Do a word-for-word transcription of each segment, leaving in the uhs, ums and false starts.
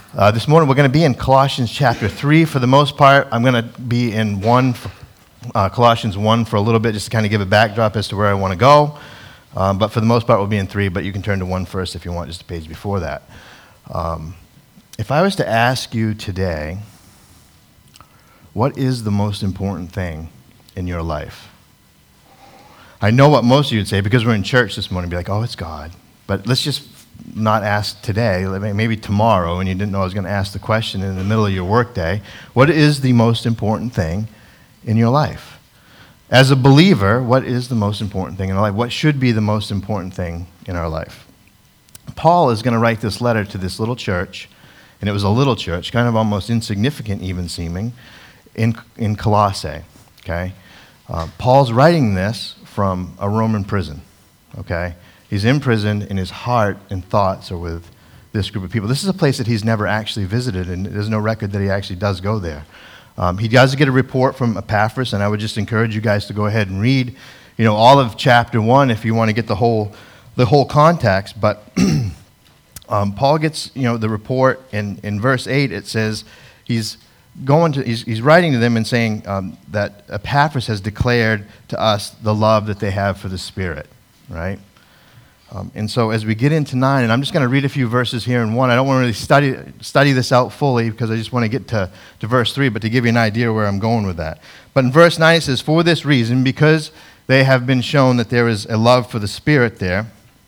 Uh, this morning we're going to be in Colossians chapter three for the most part. I'm going to be in one, uh, Colossians one for a little bit, just to kind of give a backdrop as to where I want to go. Um, but for the most part we'll be in three, but you can turn to one first if you want, just a page before that. Um, if I was to ask you today, what is the most important thing in your life? I know what most of you would say, because we're in church this morning, be like, oh, it's God. But let's just not ask today, maybe tomorrow, and you didn't know I was going to ask the question in the middle of your workday. What is the most important thing in your life? As a believer, what is the most important thing in our life? What should be the most important thing in our life? Paul is going to write this letter to this little church, and it was a little church, kind of almost insignificant even seeming, in, in Colossae, okay? Uh, Paul's writing this from a Roman prison, okay? He's in prison, and his heart and thoughts are with this group of people. This is a place that he's never actually visited, and there's no record that he actually does go there. Um, he does get a report from Epaphras, and I would just encourage you guys to go ahead and read, you know, all of chapter one if you want to get the whole the whole context. But um, Paul gets, you know, the report, and in verse eight it says he's going to he's, he's writing to them and saying um, that Epaphras has declared to us the love that they have for the Spirit, right? Um, and so as we get into nine, and I'm just going to read a few verses here in one. I don't want to really study study this out fully because I just want to get to, to verse three, but to give you an idea where I'm going with that. But in verse nine it says, for this reason, because they have been shown that there is a love for the Spirit there,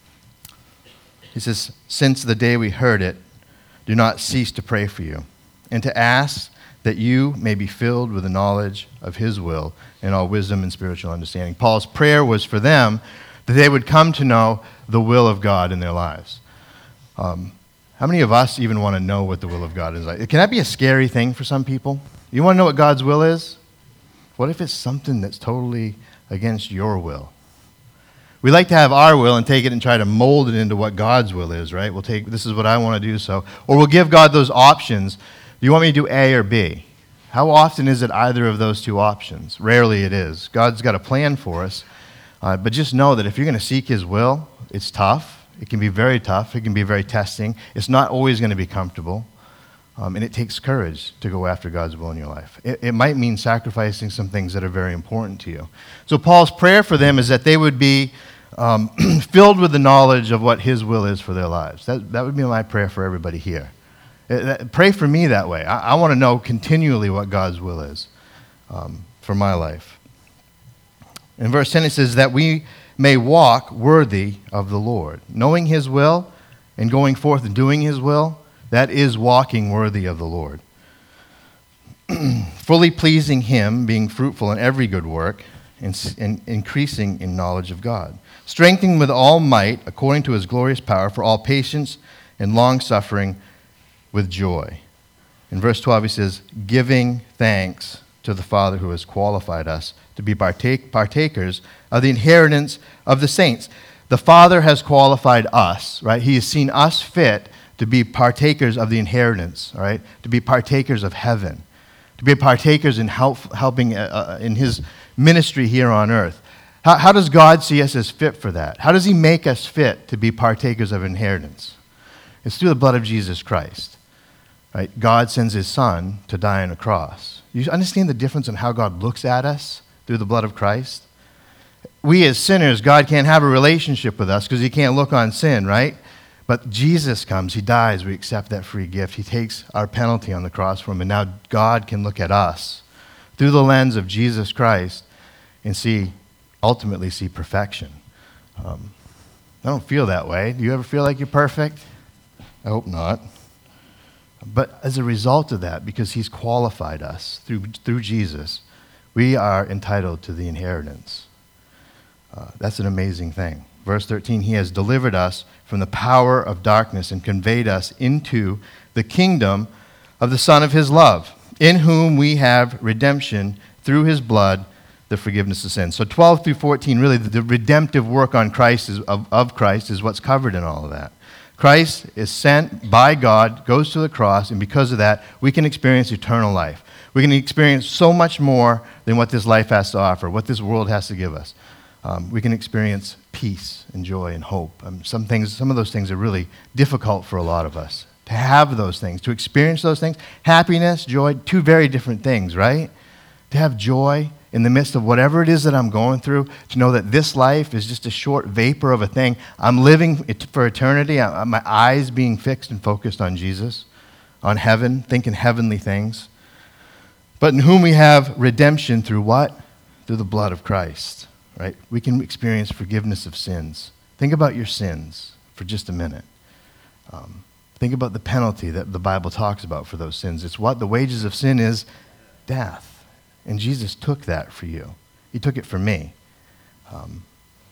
he says, since the day we heard it, do not cease to pray for you, and to ask that you may be filled with the knowledge of His will and all wisdom and spiritual understanding. Paul's prayer was for them that they would come to know the will of God in their lives. Um, how many of us even want to know what the will of God is like? Can that be a scary thing for some people? You want to know what God's will is? What if it's something that's totally against your will? We like to have our will and take it and try to mold it into what God's will is, right? We'll take, this is what I want to do, so. Or we'll give God those options. Do you want me to do A or B? How often is it either of those two options? Rarely it is. God's got a plan for us. Uh, but just know that if you're going to seek His will, it's tough. It can be very tough. It can be very testing. It's not always going to be comfortable. Um, and it takes courage to go after God's will in your life. It, it might mean sacrificing some things that are very important to you. So Paul's prayer for them is that they would be um, filled with the knowledge of what His will is for their lives. That, that would be my prayer for everybody here. It, that, pray for me that way. I, I want to know continually what God's will is um, for my life. In verse ten it says that we may walk worthy of the Lord. Knowing His will and going forth and doing His will, that is walking worthy of the Lord. Fully pleasing Him, being fruitful in every good work, and, and increasing in knowledge of God. Strengthening with all might, according to His glorious power, for all patience and long-suffering with joy. In verse twelve he says, giving thanks to the Father who has qualified us to be partake, partakers of the inheritance of the saints. The Father has qualified us, right? He has seen us fit to be partakers of the inheritance, right? To be partakers of heaven, to be partakers in help, helping uh, in His ministry here on earth. How, how does God see us as fit for that? How does He make us fit to be partakers of inheritance? It's through the blood of Jesus Christ, right? God sends His Son to die on a cross. You understand the difference in how God looks at us through the blood of Christ? We as sinners, God can't have a relationship with us because He can't look on sin, right? But Jesus comes, He dies, we accept that free gift. He takes our penalty on the cross for Him, and now God can look at us through the lens of Jesus Christ and see, ultimately see perfection. Um, I don't feel that way. Do you ever feel like you're perfect? I hope not. But as a result of that, because He's qualified us through through Jesus, we are entitled to the inheritance. Uh, that's an amazing thing. Verse thirteen, He has delivered us from the power of darkness and conveyed us into the kingdom of the Son of His love, in whom we have redemption through His blood, the forgiveness of sins. So twelve through fourteen, really the, the redemptive work on Christ is, of, of Christ is what's covered in all of that. Christ is sent by God, goes to the cross, and because of that, we can experience eternal life. We can experience so much more than what this life has to offer, what this world has to give us. Um, we can experience peace and joy and hope. Um, some things, some of those things are really difficult for a lot of us to have those things, to experience those things. Happiness, joy, two very different things, right? To have joy in the midst of whatever it is that I'm going through, to know that this life is just a short vapor of a thing. I'm living it for eternity. I, my eyes being fixed and focused on Jesus, on heaven, thinking heavenly things. But in whom we have redemption through what? Through the blood of Christ, right? We can experience forgiveness of sins. Think about your sins for just a minute. Um, think about the penalty that the Bible talks about for those sins. It's what? The wages of sin is death. And Jesus took that for you. He took it for me. Um,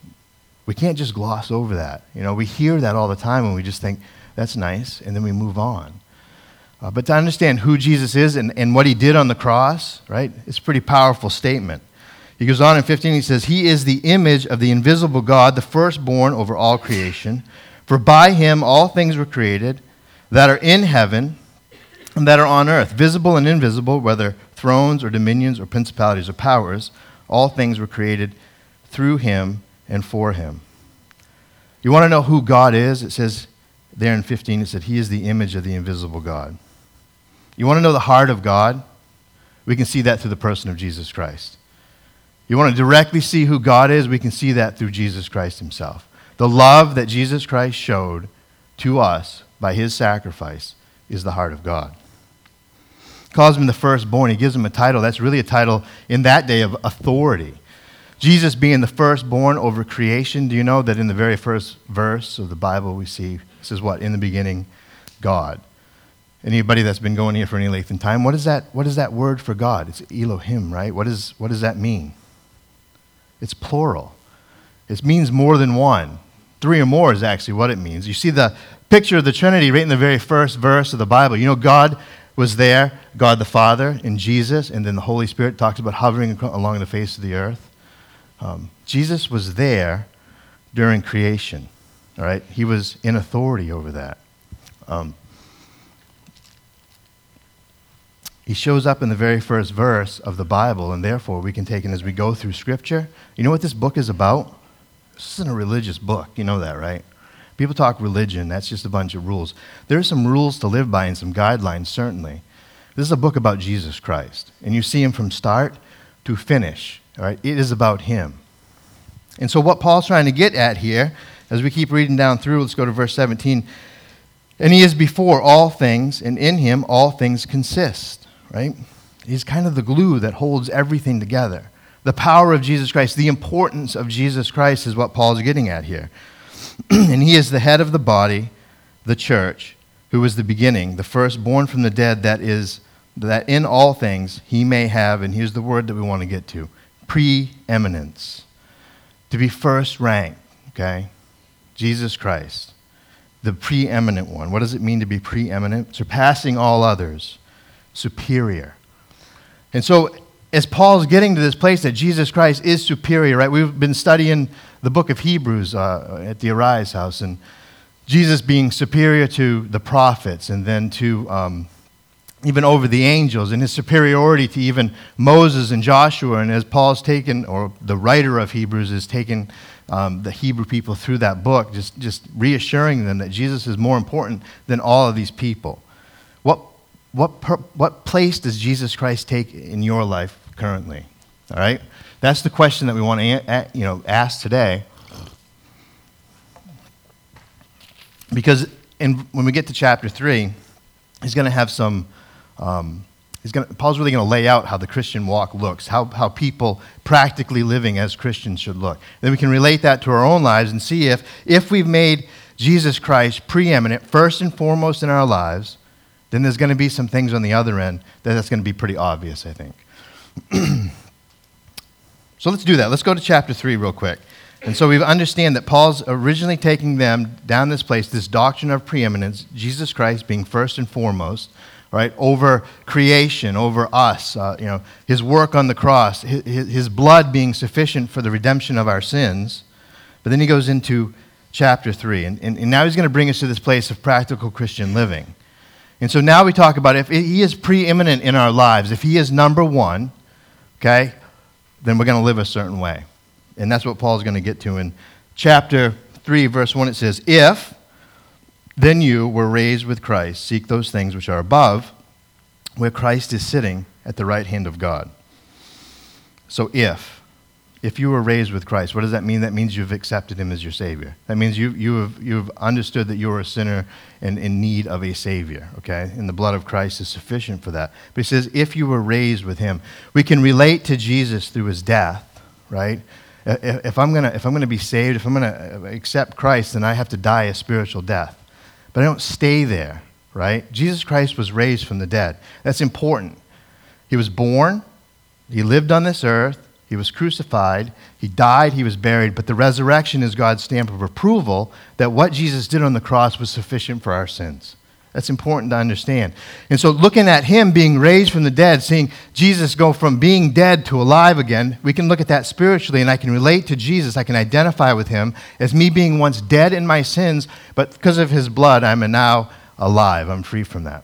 we can't just gloss over that. You know, we hear that all the time and we just think, that's nice, and then we move on. Uh, but to understand who Jesus is and, and what he did on the cross, right, it's a pretty powerful statement. He goes on in fifteen, he says, he is the image of the invisible God, the firstborn over all creation. For by him all things were created that are in heaven and that are on earth, visible and invisible, whether thrones or dominions or principalities or powers, all things were created through him and for him. You want to know who God is? It says there in fifteen, it said, he is the image of the invisible God. You want to know the heart of God? We can see that through the person of Jesus Christ. You want to directly see who God is? We can see that through Jesus Christ himself. The love that Jesus Christ showed to us by his sacrifice is the heart of God. He calls him the firstborn. He gives him a title. That's really a title in that day of authority. Jesus being the firstborn over creation. Do you know that in the very first verse of the Bible we see, it says what? In the beginning, God. Anybody that's been going here for any length in time, what is that, what is that word for God? It's Elohim, right? What, is, what does that mean? It's plural. It means more than one. Three or more is actually what it means. You see the picture of the Trinity right in the very first verse of the Bible. You know, God was there, God the Father, and Jesus, and then the Holy Spirit talks about hovering along the face of the earth. Um, Jesus was there during creation, all right? He was in authority over that. Um, he shows up in the very first verse of the Bible, and therefore we can take it as we go through Scripture. You know what this book is about? This isn't a religious book. You know that, right? People talk religion. That's just a bunch of rules. There are some rules to live by and some guidelines, certainly. This is a book about Jesus Christ, and you see him from start to finish. All right? It is about him. And so what Paul's trying to get at here, as we keep reading down through, let's go to verse seventeen. And he is before all things, and in him all things consist. Right? He's kind of the glue that holds everything together. The power of Jesus Christ, the importance of Jesus Christ is what Paul's getting at here. And he is the head of the body, the church, who is the beginning, the firstborn from the dead, that is, that in all things he may have, and here's the word that we want to get to, preeminence. To be first ranked, okay? Jesus Christ, the preeminent one. What does it mean to be preeminent? Surpassing all others, superior. And so as Paul's getting to this place that Jesus Christ is superior, right? We've been studying the book of Hebrews uh, at the Arise house, and Jesus being superior to the prophets and then to um, even over the angels, and his superiority to even Moses and Joshua. And as Paul's taken, or the writer of Hebrews is taking um, the Hebrew people through that book, just, just reassuring them that Jesus is more important than all of these people. What What per, what place does Jesus Christ take in your life currently? All right, that's the question that we want to a, you know ask today. Because in, when we get to chapter three, he's going to have some. Um, he's going. Paul's really going to lay out how the Christian walk looks, how how people practically living as Christians should look. Then we can relate that to our own lives and see if if we've made Jesus Christ preeminent first and foremost in our lives. Then there's going to be some things on the other end that that's going to be pretty obvious, I think. So let's do that. Let's go to chapter three real quick. And so we understand that Paul's originally taking them down this place, this doctrine of preeminence, Jesus Christ being first and foremost, right, over creation, over us, uh, you know, his work on the cross, his, his blood being sufficient for the redemption of our sins. But then he goes into chapter three, and, and, and now he's going to bring us to this place of practical Christian living. And so now we talk about if he is preeminent in our lives, if he is number one, okay, then we're going to live a certain way. And that's what Paul's going to get to in chapter three, verse one. It says, if, Then you were raised with Christ. Seek those things which are above, where Christ is sitting at the right hand of God. So if, if you were raised with Christ, what does that mean? That means you've accepted him as your Savior. That means you, you have, you've understood that you are a sinner and in need of a Savior, okay? And the blood of Christ is sufficient for that. But he says, if you were raised with him, we can relate to Jesus through his death, right? If I'm gonna, if I'm gonna be saved, if I'm gonna accept Christ, then I have to die a spiritual death. But I don't stay there, right? Jesus Christ was raised from the dead. That's important. He was born, he lived on this earth, he was crucified, he died, he was buried, but the resurrection is God's stamp of approval that what Jesus did on the cross was sufficient for our sins. That's important to understand. And so looking at him being raised from the dead, seeing Jesus go from being dead to alive again, we can look at that spiritually, and I can relate to Jesus. I can identify with him as me being once dead in my sins, but because of his blood, I'm now alive. I'm free from that.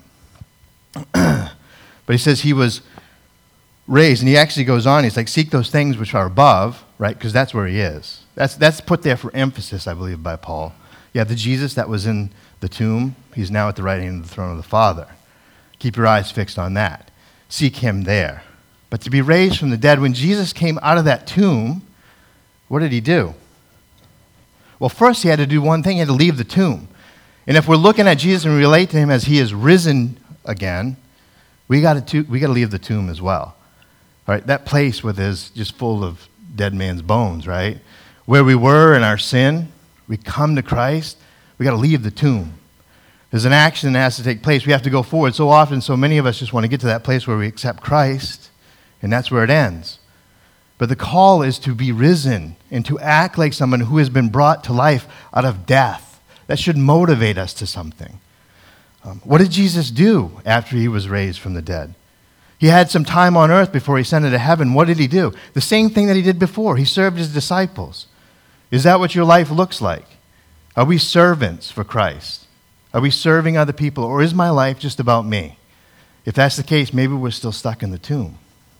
But he says he was raised, and he actually goes on, he's like, seek those things which are above, right? Because that's where he is. That's, that's put there for emphasis, I believe, by Paul. You have the Jesus that was in the tomb, he's now at the right hand of the throne of the Father. Keep your eyes fixed on that. Seek him there. But to be raised from the dead, when Jesus came out of that tomb, what did he do? Well, first he had to do one thing, he had to leave the tomb. And if we're looking at Jesus and we relate to him as he is risen again, we got to we got to leave the tomb as well. All right, that place with is just full of dead man's bones, right? Where we were in our sin, we come to Christ, we got to leave the tomb. There's an action that has to take place. We have to go forward. So often, so many of us just want to get to that place where we accept Christ, and that's where it ends. But the call is to be risen and to act like someone who has been brought to life out of death. That should motivate us to something. Um, what did Jesus do after he was raised from the dead? He had some time on earth before he ascended to heaven. What did he do? The same thing that he did before. He served his disciples. Is that what your life looks like? Are we servants for Christ? Are we serving other people, or is my life just about me? If that's the case, maybe we're still stuck in the tomb.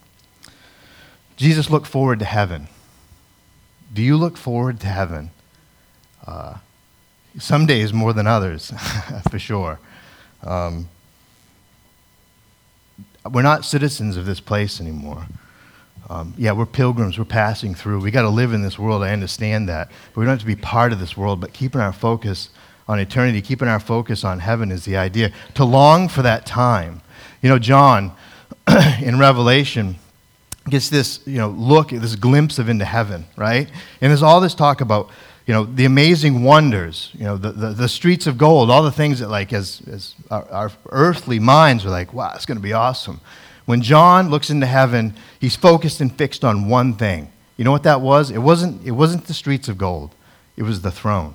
Jesus looked forward to heaven. Do you look forward to heaven? Uh, some days more than others, for sure. Um, we're not citizens of this place anymore. Um, yeah, we're pilgrims. We're passing through. We got to live in this world. I understand that. But we don't have to be part of this world. But keeping our focus on eternity, keeping our focus on heaven is the idea. To long for that time. You know, John, in Revelation, gets this, you know, look, this glimpse of into heaven, right? And there's all this talk about, you know, the amazing wonders, you know, the, the, the streets of gold, all the things that, like, as, as our, our earthly minds are like, wow, it's going to be awesome. When John looks into heaven, he's focused and fixed on one thing. You know what that was? It wasn't, it wasn't the streets of gold. It was the throne.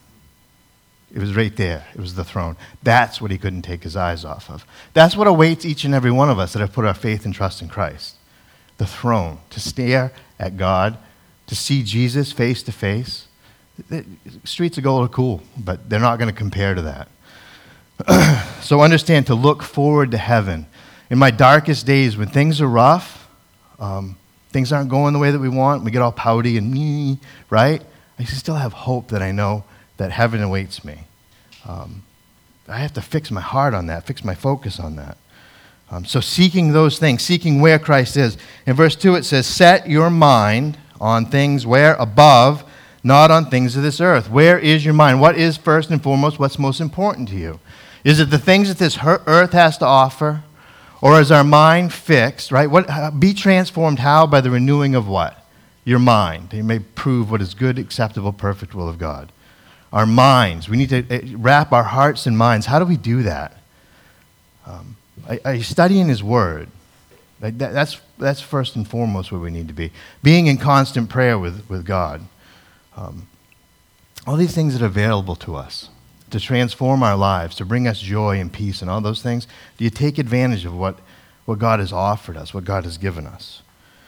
It was right there. It was the throne. That's what he couldn't take his eyes off of. That's what awaits each and every one of us that have put our faith and trust in Christ. The throne. To stare at God, to see Jesus face to face. The streets of gold are cool, but they're not going to compare to that. So understand, to look forward to heaven. In my darkest days, when things are rough, um, things aren't going the way that we want, we get all pouty and me, right? I still have hope that I know that heaven awaits me. Um, I have to fix my heart on that, fix my focus on that. Um, so seeking those things, seeking where Christ is. In verse two it says, set your mind on things where above, not on things of this earth. Where is your mind? What is first and foremost, what's most important to you? Is it the things that this earth has to offer? Or is our mind fixed, right? What, be transformed how? By the renewing of what? Your mind. You may prove what is good, acceptable, perfect will of God. Our minds. We need to wrap our hearts and minds. How do we do that? Um, are, are you studying his word? Like that, that's, that's first and foremost where we need to be. Being in constant prayer with, with God. Um, all these things that are available to us to transform our lives, to bring us joy and peace and all those things. Do you take advantage of what, what God has offered us, what God has given us?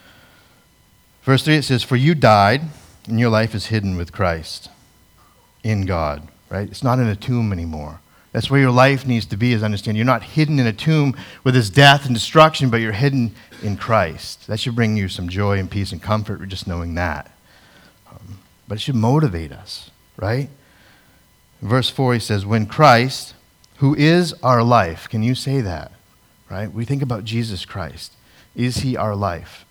Verse three, it says, for you died, and your life is hidden with Christ in God, right? It's not in a tomb anymore. That's where your life needs to be, is understand you're not hidden in a tomb with his death and destruction, but you're hidden in Christ. That should bring you some joy and peace and comfort, just knowing that. Um, but it should motivate us, right? Verse four, he says, when Christ, who is our life, can you say that? Right? We think about Jesus Christ. Is he our life?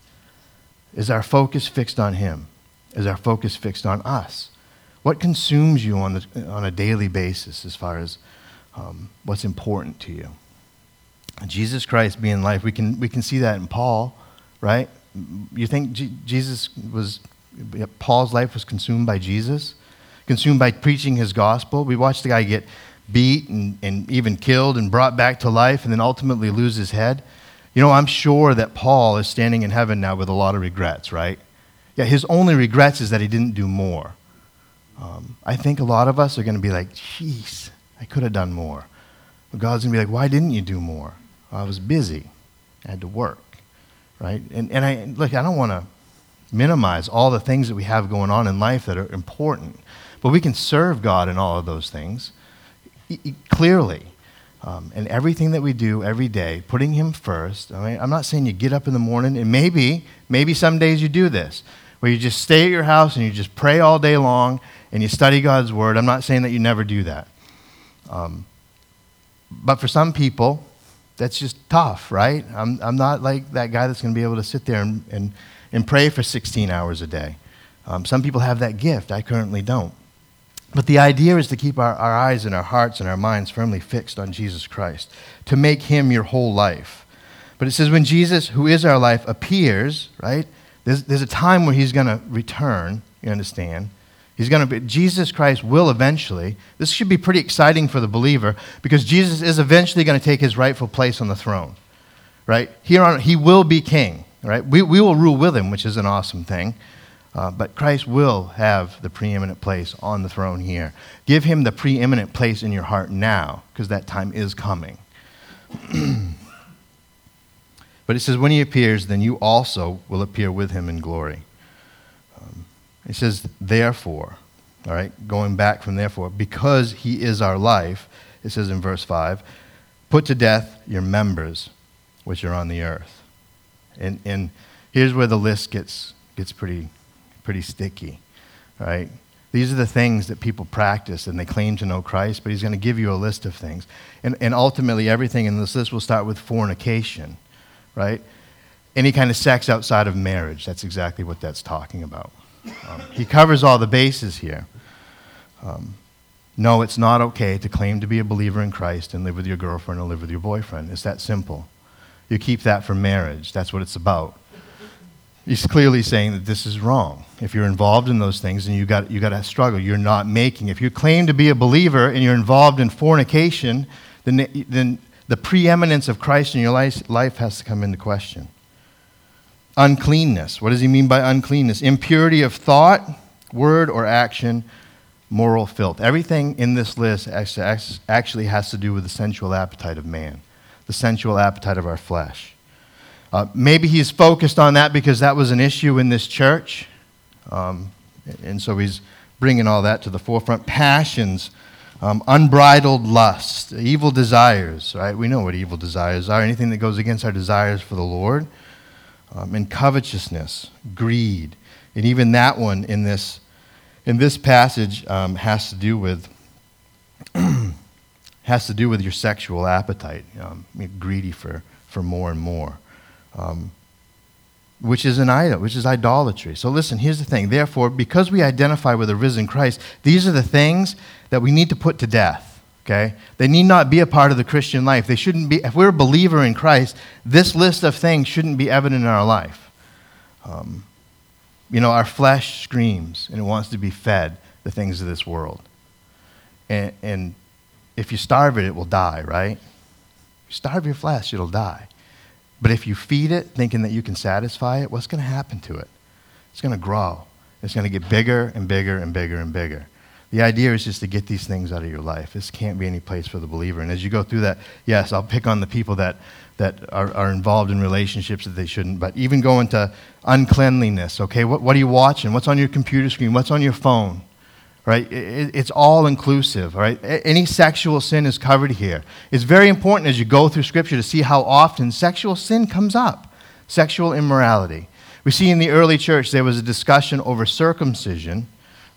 Is our focus fixed on him? Is our focus fixed on us? What consumes you on, the, on a daily basis as far as um, what's important to you? Jesus Christ being life, we can, we can see that in Paul, right? You think G- Jesus was, Paul's life was consumed by Jesus? Consumed by preaching his gospel? We watched the guy get beat and, and even killed and brought back to life and then ultimately lose his head. You know, I'm sure that Paul is standing in heaven now with a lot of regrets, right? Yeah, his only regrets is that he didn't do more. Um, I think a lot of us are going to be like, jeez, I could have done more. But God's going to be like, why didn't you do more? Well, I was busy. I had to work, right? And, and I look, I don't want to minimize all the things that we have going on in life that are important, but we can serve God in all of those things e- e- clearly. Um, and everything that we do every day, putting him first. I mean, I'm not saying you get up in the morning, and maybe, maybe some days you do this, where you just stay at your house and you just pray all day long and you study God's word. I'm not saying that you never do that. Um, but for some people, that's just tough, right? I'm, I'm not like that guy that's going to be able to sit there and, and, and pray for sixteen hours a day. Um, some people have that gift. I currently don't. But the idea is to keep our, our eyes and our hearts and our minds firmly fixed on Jesus Christ, to make him your whole life. But it says when Jesus, who is our life, appears, right, there's, there's a time where he's going to return, you understand? He's going to be, Jesus Christ will eventually, this should be pretty exciting for the believer, because Jesus is eventually going to take his rightful place on the throne, right? Here on, he will be king, right? We, we will rule with him, which is an awesome thing. Uh, but Christ will have the preeminent place on the throne here. Give him the preeminent place in your heart now, because that time is coming. But it says, when he appears, then you also will appear with him in glory. Um, it says, therefore, all right, going back from therefore, because he is our life, it says in verse five, put to death your members which are on the earth. And, and here's where the list gets, gets pretty... pretty sticky, right? These are the things that people practice and they claim to know Christ, but he's going to give you a list of things. And, and ultimately, everything in this list will start with fornication, right? Any kind of sex outside of marriage, that's exactly what that's talking about. Um, he covers all the bases here. Um, no, it's not okay to claim to be a believer in Christ and live with your girlfriend or live with your boyfriend. It's that simple. You keep that for marriage. That's what it's about. He's clearly saying that this is wrong. If you're involved in those things, then you got you got to struggle. You're not making. If you claim to be a believer and you're involved in fornication, then then the preeminence of Christ in your life, life has to come into question. Uncleanness. What does he mean by uncleanness? Impurity of thought, word, or action, moral filth. Everything in this list actually has to do with the sensual appetite of man, the sensual appetite of our flesh. Uh, maybe he's focused on that because that was an issue in this church. Um, and so he's bringing all that to the forefront. Passions, um, unbridled lust, evil desires, right? We know what evil desires are. Anything that goes against our desires for the Lord. Um, and covetousness, greed. And even that one in this, in this passage um, has to do with has to do with your sexual appetite. Um, greedy for, for more and more. Um, which is an idol, which is idolatry. So listen, here's the thing. Therefore, because we identify with the risen Christ, these are the things that we need to put to death, okay? They need not be a part of the Christian life. They shouldn't be, if we're a believer in Christ, this list of things shouldn't be evident in our life. Um, you know, our flesh screams and it wants to be fed the things of this world. And, and if you starve it, it will die, right? If you starve your flesh, it'll die. But if you feed it thinking that you can satisfy it, what's going to happen to it? It's going to grow. It's going to get bigger and bigger and bigger and bigger. The idea is just to get these things out of your life. This can't be any place for the believer. And as you go through that, yes, I'll pick on the people that, that are, are involved in relationships that they shouldn't, but even go into uncleanliness, okay? What, what are you watching? What's on your computer screen? What's on your phone? Right? It, it's all inclusive, right? Any sexual sin is covered here. It's very important as you go through Scripture to see how often sexual sin comes up, sexual immorality. We see in the early church there was a discussion over circumcision,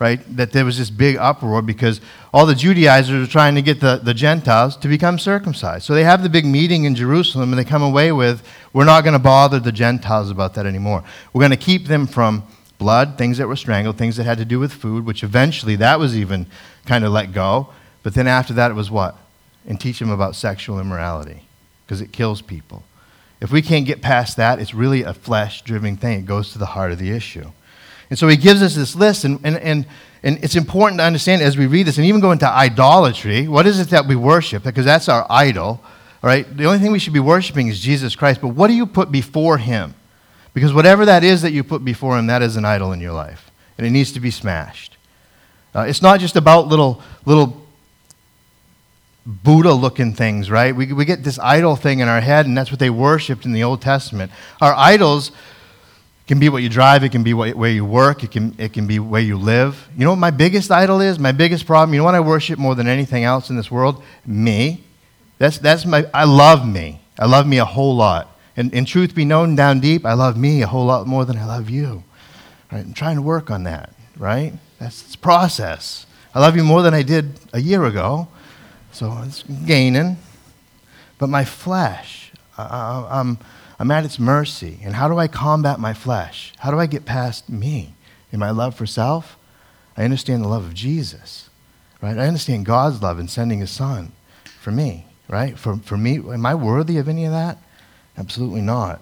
right, that there was this big uproar because all the Judaizers are trying to get the, the Gentiles to become circumcised. So they have the big meeting in Jerusalem, and they come away with, we're not going to bother the Gentiles about that anymore. We're going to keep them from blood, things that were strangled, things that had to do with food, which eventually that was even kind of let go. But then after that, it was what? And teach them about sexual immorality, because it kills people. If we can't get past that, it's really a flesh-driven thing. It goes to the heart of the issue. And so he gives us this list, and, and, and, and it's important to understand as we read this, and even go into idolatry, what is it that we worship? Because that's our idol, all right? The only thing we should be worshiping is Jesus Christ, but what do you put before him? Because whatever that is that you put before him, that is an idol in your life, and it needs to be smashed. Uh, it's not just about little little Buddha-looking things, right? We, we get this idol thing in our head, and that's what they worshipped in the Old Testament. Our idols can be what you drive. It can be what, where you work. It can, it can be where you live. You know what my biggest idol is? My biggest problem? You know what I worship more than anything else in this world? Me. That's, that's my, I love me. I love me a whole lot. And, and truth be known, down deep, I love me a whole lot more than I love you. Right? I'm trying to work on that, right? That's it's process. I love you more than I did a year ago. So it's gaining. But my flesh, I, I'm, I'm at its mercy. And how do I combat my flesh? How do I get past me and my love for self? I understand the love of Jesus, right? I understand God's love in sending his son for me, right? For, for me, am I worthy of any of that? Absolutely not.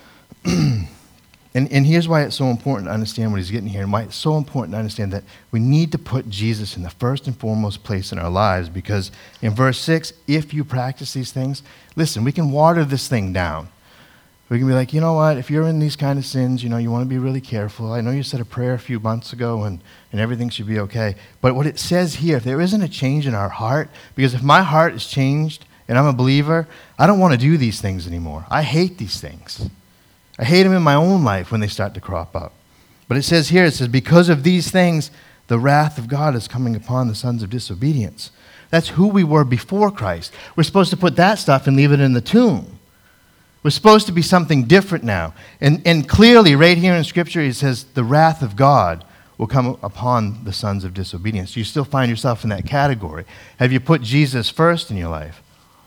And, and here's why it's so important to understand what he's getting here, and why it's so important to understand that we need to put Jesus in the first and foremost place in our lives, because in verse six, if you practice these things, listen, we can water this thing down. We can be like, you know what, if you're in these kind of sins, you know, you want to be really careful. I know you said a prayer a few months ago and, and everything should be okay. But what it says here, if there isn't a change in our heart, because if my heart is changed and I'm a believer, I don't want to do these things anymore. I hate these things. I hate them in my own life when they start to crop up. But it says here, it says, because of these things, the wrath of God is coming upon the sons of disobedience. That's who we were before Christ. We're supposed to put that stuff and leave it in the tomb. We're supposed to be something different now. And, and clearly, right here in Scripture, it says, the wrath of God will come upon the sons of disobedience. You still find yourself in that category. Have you put Jesus first in your life?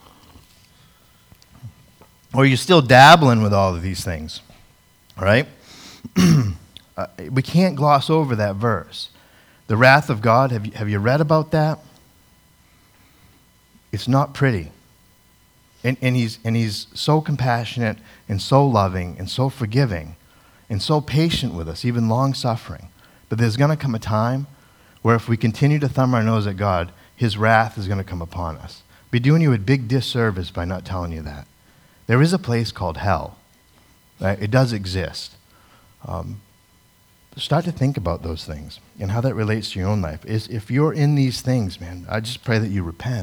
Or are you still dabbling with all of these things? All right? uh, we can't gloss over that verse. The wrath of God, have you, have you read about that? It's not pretty. And, and, he's, and he's so compassionate and so loving and so forgiving and so patient with us, even long-suffering. But there's going to come a time where if we continue to thumb our nose at God, his wrath is going to come upon us. Be doing you a big disservice by not telling you that. There is a place called hell. Right? It does exist. Um, start to think about those things and how that relates to your own life. Is if you're in these things, man, I just pray that you repent.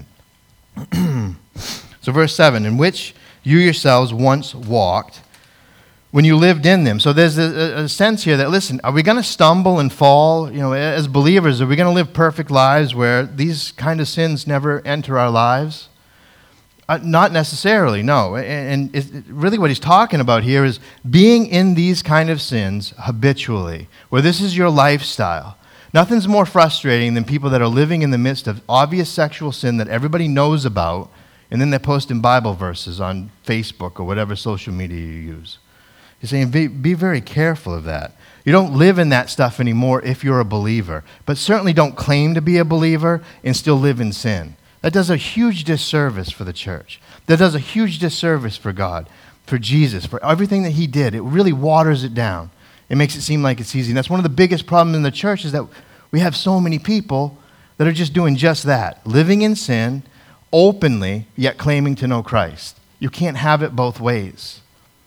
So verse seven, in which you yourselves once walked when you lived in them. So there's a, a sense here that, listen, are we going to stumble and fall? You know, as believers, are we going to live perfect lives where these kind of sins never enter our lives? Uh, not necessarily, no. And, and it, really what he's talking about here is being in these kind of sins habitually, where this is your lifestyle. Nothing's more frustrating than people that are living in the midst of obvious sexual sin that everybody knows about, and then they're posting Bible verses on Facebook or whatever social media you use. He's saying be, be very careful of that. You don't live in that stuff anymore if you're a believer, but certainly don't claim to be a believer and still live in sin. That does a huge disservice for the church. That does a huge disservice for God, for Jesus, for everything that he did. It really waters it down. It makes it seem like it's easy. And that's one of the biggest problems in the church is that we have so many people that are just doing just that, living in sin, openly, yet claiming to know Christ. You can't have it both ways.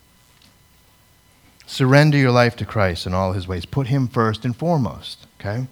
Surrender your life to Christ in all his ways. Put him first and foremost, okay?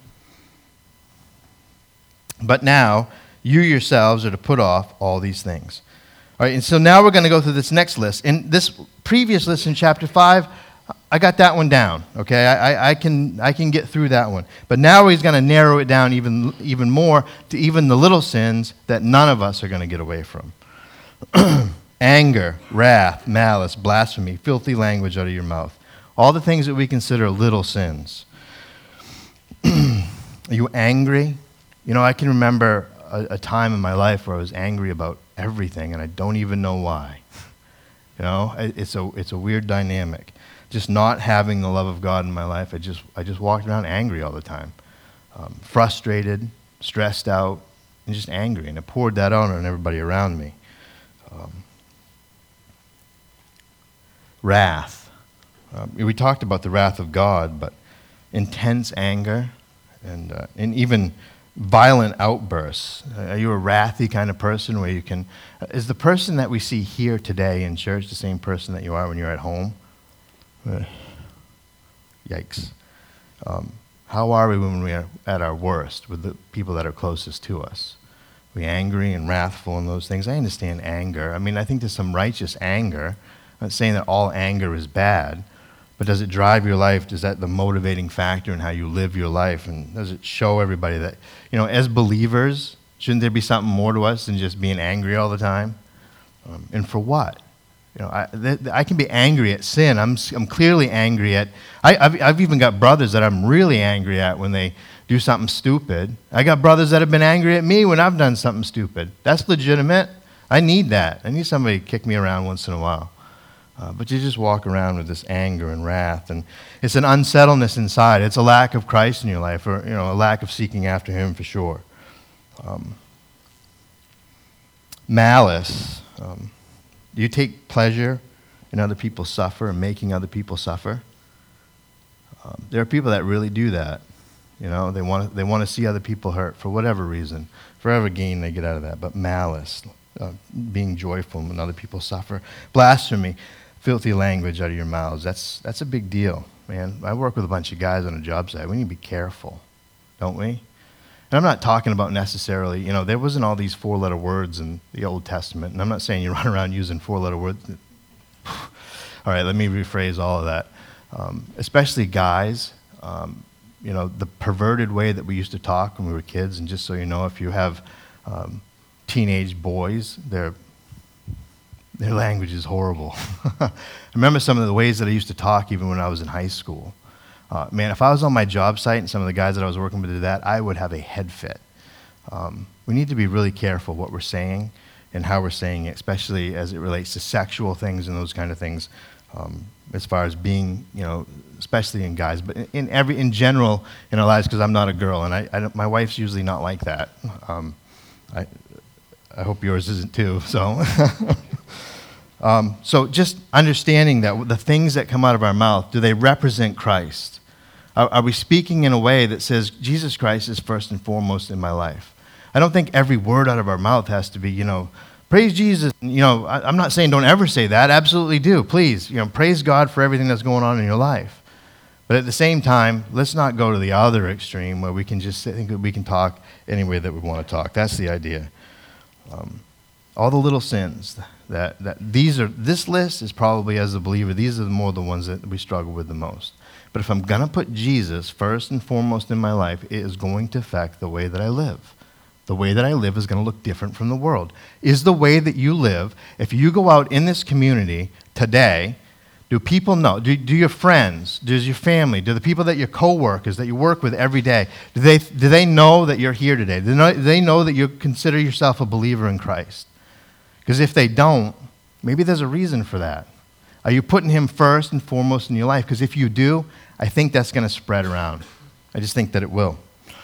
But now, you yourselves are to put off all these things. All right, and so now we're going to go through this next list. In this previous list in chapter five, I got that one down, okay? I, I, I can I can get through that one. But now he's going to narrow it down even, even more to even the little sins that none of us are going to get away from. Anger, wrath, malice, blasphemy, filthy language out of your mouth. All the things that we consider little sins. Are you angry? You know, I can remember a, a time in my life where I was angry about everything, and I don't even know why. You know, it's a it's a weird dynamic. Just not having the love of God in my life, I just I just walked around angry all the time, um, frustrated, stressed out, and just angry, and I poured that out on everybody around me. Um, wrath. Um, we talked about the wrath of God, but intense anger and uh, and even violent outbursts. Are you a wrathy kind of person where you can... Is the person that we see here today in church the same person that you are when you're at home? Uh, yikes. Um, how are we when we are at our worst with the people that are closest to us? Are we angry and wrathful and those things? I understand anger. I mean, I think there's some righteous anger. I'm not saying that all anger is bad, but does it drive your life? Is that the motivating factor in how you live your life? And does it show everybody that, you know, as believers, shouldn't there be something more to us than just being angry all the time? Um, and for what? You know, I, th- I can be angry at sin. I'm I'm clearly angry at, I, I've, I've even got brothers that I'm really angry at when they do something stupid. I got brothers that have been angry at me when I've done something stupid. That's legitimate. I need that. I need somebody to kick me around once in a while. Uh, but you just walk around with this anger and wrath, and it's an unsettledness inside. It's a lack of Christ in your life, or you know, a lack of seeking after Him for sure. Um, malice. Um, do you take pleasure in other people suffer and making other people suffer? Um, there are people that really do that. You know, they want they want to see other people hurt for whatever reason, for whatever gain they get out of that. But malice, uh, being joyful when other people suffer, blasphemy. Filthy language out of your mouths. That's that's a big deal, man. I work with a bunch of guys on a job site. We need to be careful, don't we? And I'm not talking about necessarily, you know, there wasn't all these four-letter words in the Old Testament, and I'm not saying you run around using four-letter words. All right, let me rephrase all of that. Um, especially guys, um, you know, the perverted way that we used to talk when we were kids, and just so you know, if you have um, teenage boys, they're Their language is horrible. I remember some of the ways that I used to talk even when I was in high school. Uh, man, if I was on my job site and some of the guys that I was working with did that, I would have a head fit. Um, we need to be really careful what we're saying and how we're saying it, especially as it relates to sexual things and those kind of things, um, as far as being, you know, especially in guys, but in, in every in general in our lives, because I'm not a girl, and I, I don't, my wife's usually not like that. Um, I, I hope yours isn't too, so... Um, so just understanding that the things that come out of our mouth, do they represent Christ? Are, are we speaking in a way that says Jesus Christ is first and foremost in my life? I don't think every word out of our mouth has to be, you know, praise Jesus. You know, I, I'm not saying don't ever say that. Absolutely do. Please, you know, praise God for everything that's going on in your life. But at the same time, let's not go to the other extreme where we can just think that we can talk any way that we want to talk. That's the idea. Um, all the little sins. That, that these are this list is probably, as a believer, these are more the ones that we struggle with the most. But if I'm going to put Jesus first and foremost in my life, it is going to affect the way that I live. The way that I live is going to look different from the world. Is the way that you live, if you go out in this community today, do people know? Do, do your friends, does your family, do the people that your coworkers that you work with every day, do they, do they know that you're here today? Do they know, do they know that you consider yourself a believer in Christ? Because if they don't, maybe there's a reason for that. Are you putting Him first and foremost in your life? Because if you do, I think that's going to spread around. I just think that it will.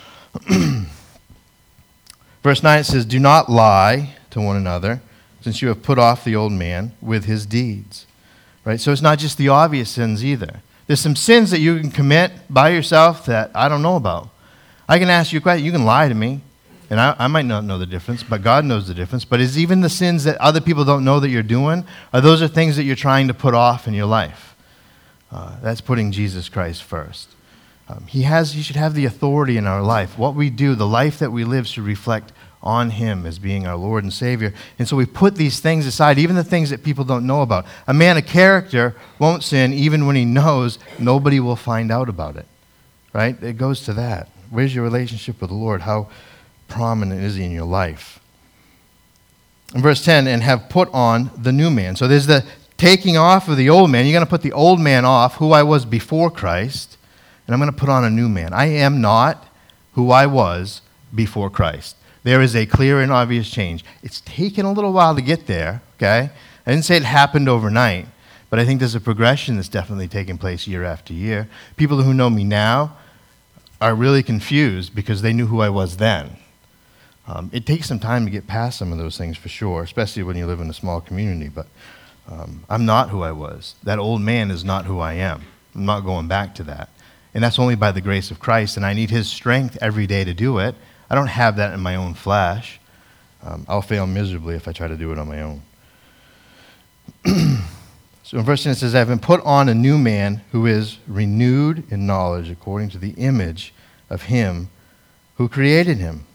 Verse nine, it says, do not lie to one another, since you have put off the old man with his deeds. Right? So it's not just the obvious sins either. There's some sins that you can commit by yourself that I don't know about. I can ask you a question. You can lie to me. And I, I might not know the difference, but God knows the difference. But is even the sins that other people don't know that you're doing, are those are things that you're trying to put off in your life? Uh, that's putting Jesus Christ first. Um, he has. He should have the authority in our life. What we do, the life that we live, should reflect on Him as being our Lord and Savior. And so we put these things aside, even the things that people don't know about. A man of character won't sin even when he knows nobody will find out about it. Right? It goes to that. Where's your relationship with the Lord? How prominent is He in your life? In verse ten, and have put on the new man. So there's the taking off of the old man. You're going to put the old man off, who I was before Christ, and I'm going to put on a new man. I am not who I was before Christ. There is a clear and obvious change. It's taken a little while to get there, okay? I didn't say it happened overnight, but I think there's a progression that's definitely taking place year after year. People who know me now are really confused because they knew who I was then. Um, it takes some time to get past some of those things for sure, especially when you live in a small community, but um, I'm not who I was. That old man is not who I am. I'm not going back to that. And that's only by the grace of Christ, and I need his strength every day to do it. I don't have that in my own flesh. Um, I'll fail miserably if I try to do it on my own. So in verse ten it says, I have been put on a new man who is renewed in knowledge according to the image of him who created him.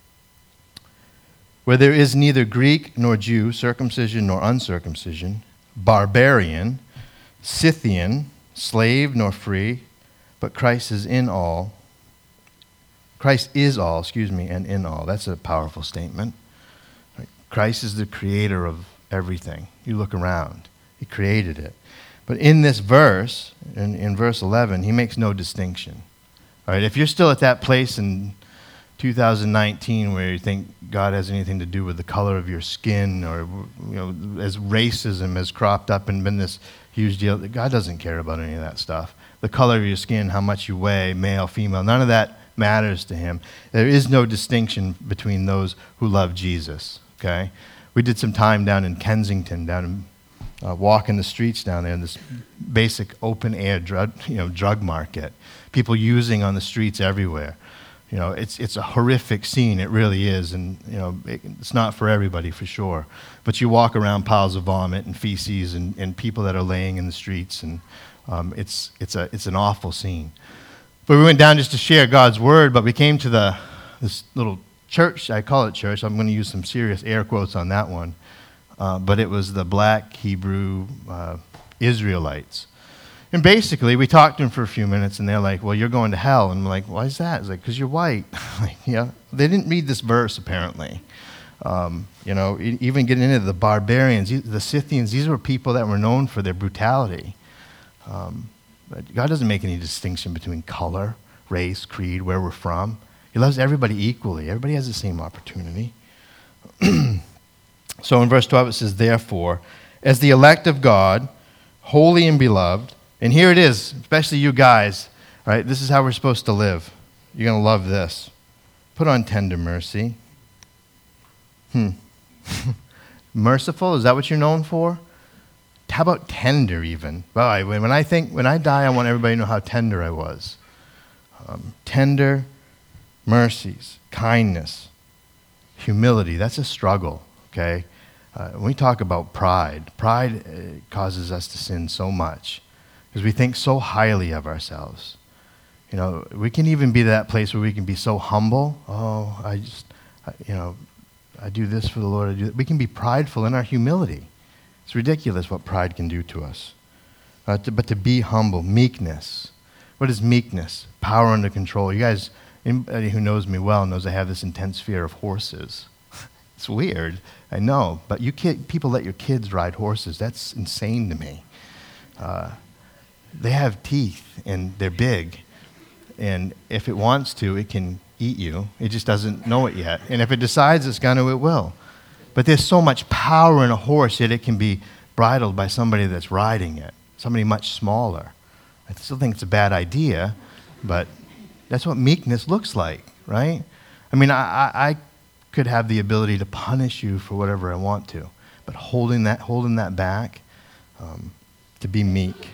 Where there is neither Greek nor Jew, circumcision nor uncircumcision, barbarian, Scythian, slave nor free, but Christ is in all. Christ is all, excuse me, and in all. That's a powerful statement. Christ is the creator of everything. You look around. He created it. But in this verse, in, in verse eleven, he makes no distinction. All right, if you're still at that place in two thousand nineteen where you think God has anything to do with the color of your skin, or you know, as racism has cropped up and been this huge deal, God doesn't care about any of that stuff. The color of your skin, how much you weigh, male, female, none of that matters to him. There is no distinction between those who love Jesus, okay? We did some time down in Kensington, down in Uh, walking the streets down there in this basic open-air drug, you know, drug market. People using on the streets everywhere. You know, it's it's a horrific scene. It really is, and you know, it, it's not for everybody for sure. But you walk around piles of vomit and feces and, and people that are laying in the streets, and um, it's it's a it's an awful scene. But we went down just to share God's word. But we came to the this little church. I call it church. I'm going to use some serious air quotes on that one. Uh, but it was the black Hebrew uh, Israelites. And basically, we talked to them for a few minutes, and they're like, well, you're going to hell. And I'm like, why is that? It's like, because you're white. Like, yeah. They didn't read this verse, apparently. Um, you know, even getting into the barbarians, the Scythians, these were people that were known for their brutality. Um, but God doesn't make any distinction between color, race, creed, where we're from. He loves everybody equally. Everybody has the same opportunity. So in verse twelve it says, therefore, as the elect of God, holy and beloved, and here it is, especially you guys, right? This is how we're supposed to live. You're going to love this. Put on tender mercy. Hmm. Merciful, is that what you're known for? How about tender even? Well, when I think, when I die, I want everybody to know how tender I was. Um, tender mercies, kindness, humility, that's a struggle. Okay, uh, when we talk about pride, pride uh, causes us to sin so much because we think so highly of ourselves. You know, we can even be that place where we can be so humble. Oh, I just, I, you know, I do this for the Lord. I do that. We can be prideful in our humility. It's ridiculous what pride can do to us. Uh, to, but to be humble, meekness. What is meekness? Power under control. You guys, anybody who knows me well knows I have this intense fear of horses. It's weird, I know, but you kid, people let your kids ride horses. That's insane to me. Uh, they have teeth, and they're big, and if it wants to, it can eat you. It just doesn't know it yet, and if it decides it's going to, it will. But there's so much power in a horse, yet it can be bridled by somebody that's riding it, somebody much smaller. I still think it's a bad idea, but that's what meekness looks like, right? I mean, I... I, I could have the ability to punish you for whatever I want to, but holding that holding that back, um, to be meek,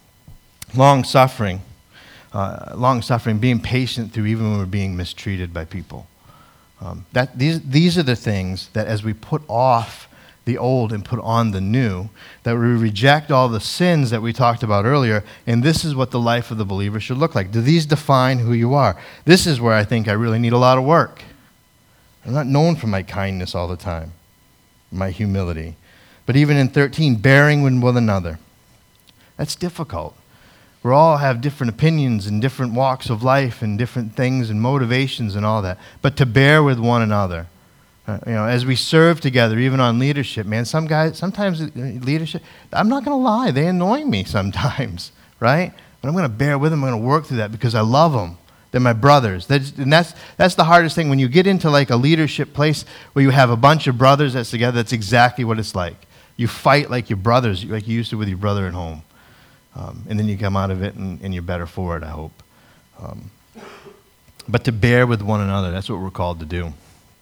long suffering, uh, long suffering, being patient through even when we're being mistreated by people. Um, that these these are the things that as we put off the old and put on the new, that we reject all the sins that we talked about earlier, and this is what the life of the believer should look like. Do these define who you are? This is where I think I really need a lot of work. I'm not known for my kindness all the time, my humility. But even in thirteen, bearing with one another. That's difficult. We all have different opinions and different walks of life and different things and motivations and all that. But to bear with one another. Uh, you know, as we serve together, even on leadership, man, some guys, sometimes leadership, I'm not going to lie, they annoy me sometimes, right? But I'm going to bear with them, I'm going to work through that because I love them. They're my brothers. That's, and that's, that's the hardest thing. When you get into like a leadership place where you have a bunch of brothers that's together, that's exactly what it's like. You fight like your brothers, like you used to with your brother at home. Um, and then you come out of it and, and you're better for it, I hope. Um, but to bear with one another, that's what we're called to do.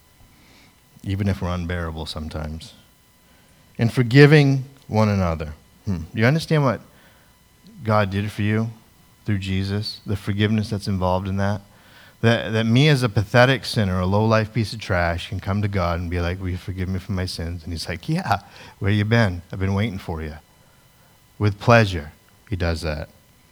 Even if we're unbearable sometimes. And forgiving one another. Hmm. You understand what God did for you through Jesus? The forgiveness that's involved in that? That, that me as a pathetic sinner, a low-life piece of trash, can come to God and be like, will you forgive me for my sins? And he's like, yeah, where you been? I've been waiting for you. With pleasure, he does that.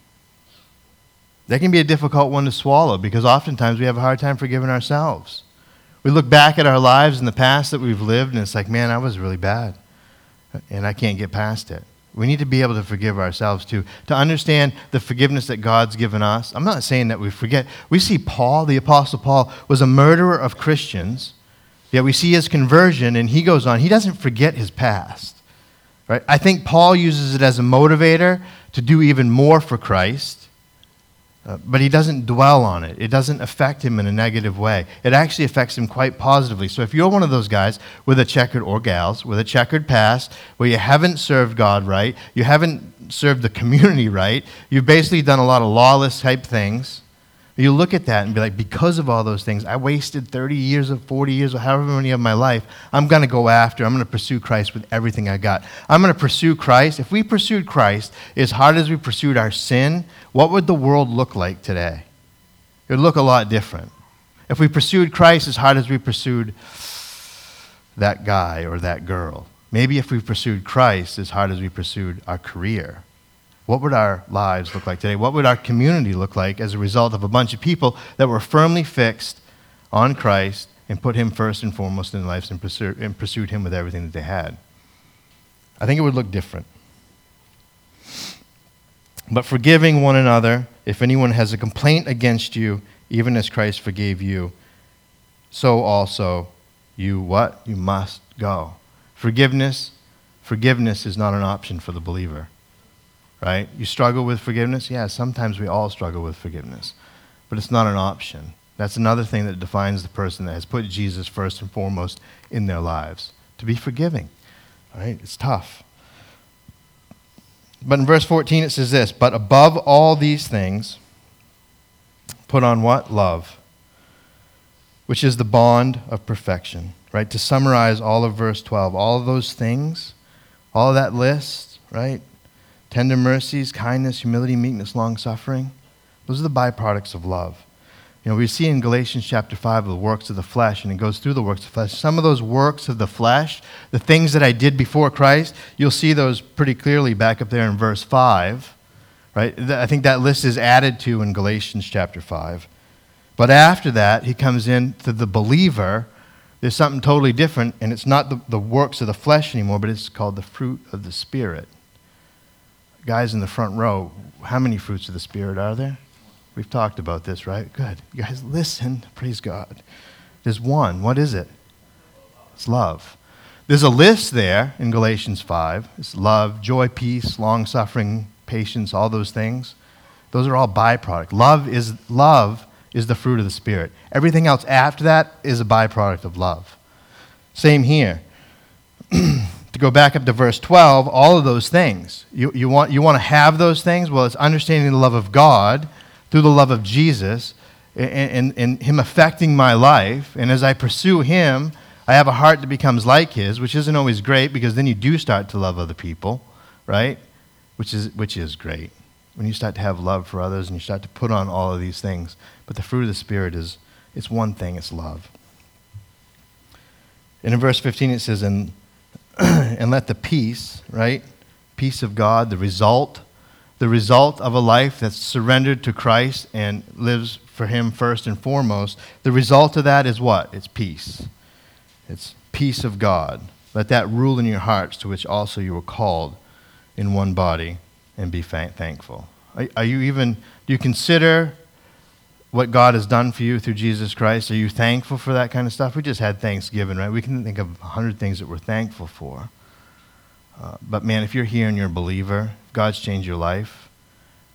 That can be a difficult one to swallow because oftentimes we have a hard time forgiving ourselves. We look back at our lives in the past that we've lived and it's like, man, I was really bad. And I can't get past it. We need to be able to forgive ourselves too, to understand the forgiveness that God's given us. I'm not saying that we forget. We see Paul, the Apostle Paul, was a murderer of Christians, yet we see his conversion, and he goes on. He doesn't forget his past. Right? I think Paul uses it as a motivator to do even more for Christ. Uh, but he doesn't dwell on it. It doesn't affect him in a negative way. It actually affects him quite positively. So if you're one of those guys with a checkered, or gals, with a checkered past, where you haven't served God right, you haven't served the community right, you've basically done a lot of lawless type things, you look at that and be like, because of all those things, I wasted thirty years or forty years or however many of my life. I'm going to go after, I'm going to pursue Christ with everything I got. I'm going to pursue Christ. If we pursued Christ as hard as we pursued our sin, what would the world look like today? It would look a lot different. If we pursued Christ as hard as we pursued that guy or that girl, maybe if we pursued Christ as hard as we pursued our career, what would our lives look like today? What would our community look like as a result of a bunch of people that were firmly fixed on Christ and put him first and foremost in their lives and pursued, and pursued him with everything that they had? I think it would look different. But forgiving one another, if anyone has a complaint against you, even as Christ forgave you, so also you what? You must go. Forgiveness, forgiveness is not an option for the believer. Right? You struggle with forgiveness? Yeah, sometimes we all struggle with forgiveness. But it's not an option. That's another thing that defines the person that has put Jesus first and foremost in their lives. To be forgiving. Right? It's tough. But in verse fourteen it says this, but above all these things, put on what? Love, which is the bond of perfection. Right? To summarize all of verse twelve, all of those things, all of that list, right? Tender mercies, kindness, humility, meekness, long-suffering. Those are the byproducts of love. You know, we see in Galatians chapter five the works of the flesh, and it goes through the works of the flesh. Some of those works of the flesh, the things that I did before Christ, you'll see those pretty clearly back up there in verse five. Right? I think that list is added to in Galatians chapter five. But after that, he comes in to the believer. There's something totally different, and it's not the, the works of the flesh anymore, but it's called the fruit of the Spirit. Guys in the front row, how many fruits of the Spirit are there? We've talked about this, right? Good. You guys listen. Praise God. There's one. What is it? It's love. There's a list there in Galatians five. It's love, joy, peace, long-suffering, patience, all those things. Those are all byproduct. Love is love is the fruit of the Spirit. Everything else after that is a byproduct of love. Same here. To go back up to verse twelve, all of those things. You, you, want, you want to have those things? Well, it's understanding the love of God through the love of Jesus and, and, and him affecting my life. And as I pursue him, I have a heart that becomes like his, which isn't always great because then you do start to love other people, right? Which is, which is great. When you start to have love for others and you start to put on all of these things. But the fruit of the Spirit is, it's one thing, it's love. And in verse fifteen it says, and and let the peace, right? Peace of God, the result, the result of a life that's surrendered to Christ and lives for him first and foremost, the result of that is what? It's peace. It's peace of God. Let that rule in your hearts, to which also you were called in one body, and be thankful. Are, are you even, do you consider what God has done for you through Jesus Christ? Are you thankful for that kind of stuff? We just had Thanksgiving, right? We can think of a hundred things that we're thankful for. Uh, but man, if you're here and you're a believer, God's changed your life,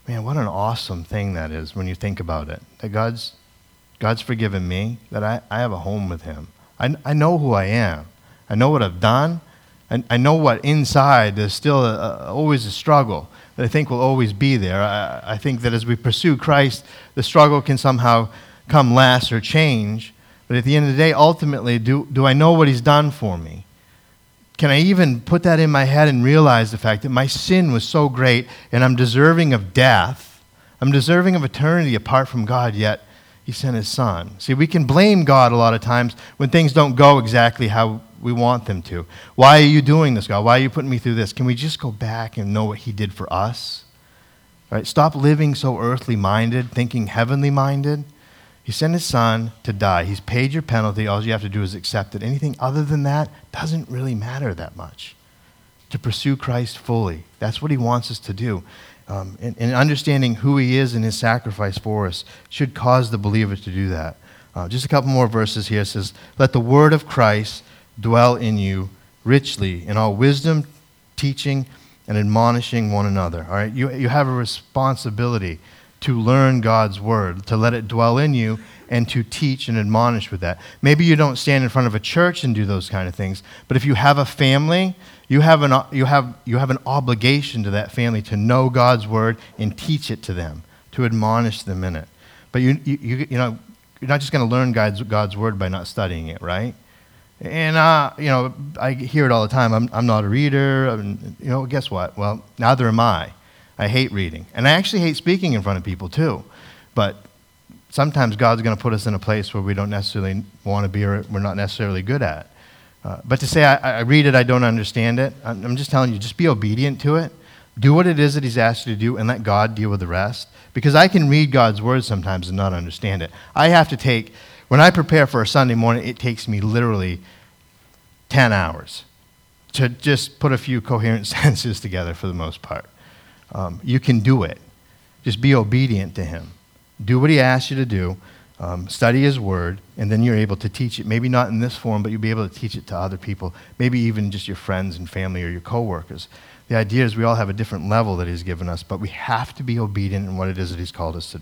Man, what an awesome thing that is when you think about it. That God's God's forgiven me, that I, I have a home with him. I, I know who I am. I know what I've done. I, I know what inside there's still a, a, always a struggle that I think will always be there. I, I think that as we pursue Christ, the struggle can somehow come less or change. But at the end of the day, ultimately, do, do I know what he's done for me? Can I even put that in my head and realize the fact that my sin was so great and I'm deserving of death? I'm deserving of eternity apart from God, yet he sent his son. See, we can blame God a lot of times when things don't go exactly how we want them to. Why are you doing this, God? Why are you putting me through this? Can we just go back and know what he did for us? All right? Stop living so earthly minded, thinking heavenly minded. He sent his son to die. He's paid your penalty. All you have to do is accept it. Anything other than that doesn't really matter that much. To pursue Christ fully. That's what he wants us to do. Um, and, and understanding who he is and his sacrifice for us should cause the believer to do that. Uh, just a couple more verses here. It says, let the word of Christ dwell in you richly in all wisdom, teaching, and admonishing one another. All right, you, you have a responsibility to learn God's word, to let it dwell in you, and to teach and admonish with that. Maybe you don't stand in front of a church and do those kind of things, but if you have a family, you have an, you have, you have an obligation to that family to know God's word and teach it to them, to admonish them in it. But you, you, you, you know, you're not just going to learn God's, God's word by not studying it, right? And, uh, you know, I hear it all the time. I'm, I'm not a reader. I'm, you know, guess what? Well, neither am I. I hate reading. And I actually hate speaking in front of people too. But sometimes God's going to put us in a place where we don't necessarily want to be or we're not necessarily good at. Uh, but to say I, I read it, I don't understand it, I'm, I'm just telling you, just be obedient to it. Do what it is that he's asked you to do and let God deal with the rest. Because I can read God's word sometimes and not understand it. I have to take, when I prepare for a Sunday morning, it takes me literally ten hours to just put a few coherent sentences together for the most part. Um, you can do it. Just be obedient to him. Do what he asks you to do. Um, study his word, and then you're able to teach it. Maybe not in this form, but you'll be able to teach it to other people. Maybe even just your friends and family or your coworkers. The idea is we all have a different level that he's given us, but we have to be obedient in what it is that he's called us to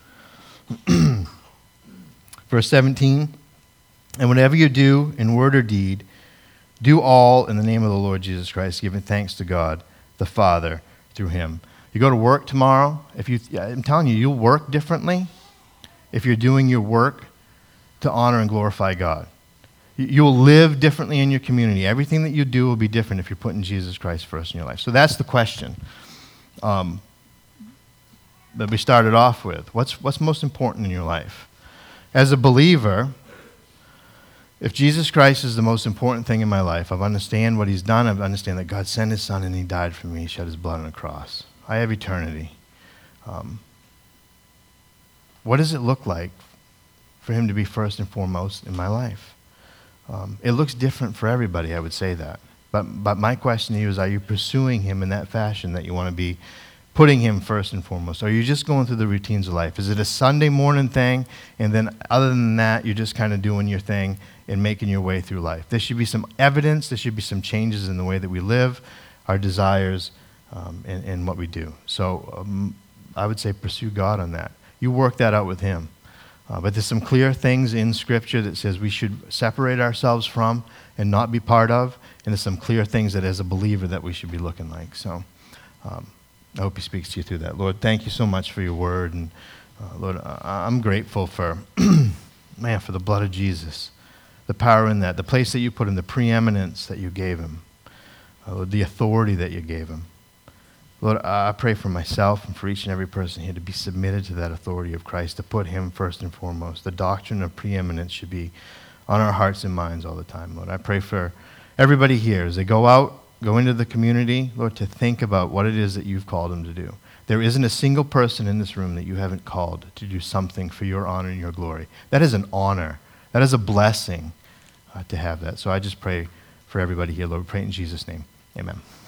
do. Verse seventeen, and whatever you do in word or deed, do all in the name of the Lord Jesus Christ, giving thanks to God the Father through him. You go to work tomorrow, if you, I'm telling you, you'll work differently if you're doing your work to honor and glorify God. You'll live differently in your community. Everything that you do will be different if you're putting Jesus Christ first in your life. So that's the question um, that we started off with. What's, what's most important in your life? As a believer, if Jesus Christ is the most important thing in my life, I understand what he's done. I understand that God sent his son and he died for me. He shed his blood on the cross. I have eternity. Um, what does it look like for him to be first and foremost in my life? Um, it looks different for everybody, I would say that. But, but my question to you is, are you pursuing him in that fashion that you want to be putting him first and foremost? Are you just going through the routines of life? Is it a Sunday morning thing, and then other than that, you're just kind of doing your thing and making your way through life? There should be some evidence. There should be some changes in the way that we live, our desires, um, and, and what we do. So um, I would say pursue God on that. You work that out with him. Uh, but there's some clear things in Scripture that says we should separate ourselves from and not be part of, and there's some clear things that as a believer that we should be looking like. So um, I hope he speaks to you through that. Lord, thank you so much for your word. And uh, Lord, I'm grateful for, man, for the blood of Jesus, the power in that, the place that you put him, the preeminence that you gave him, uh, the authority that you gave him. Lord, I pray for myself and for each and every person here to be submitted to that authority of Christ, to put him first and foremost. The doctrine of preeminence should be on our hearts and minds all the time, Lord. I pray for everybody here as they go out, go into the community, Lord, to think about what it is that you've called them to do. There isn't a single person in this room that you haven't called to do something for your honor and your glory. That is an honor. That is a blessing uh, to have that. So I just pray for everybody here, Lord. We pray in Jesus' name. Amen.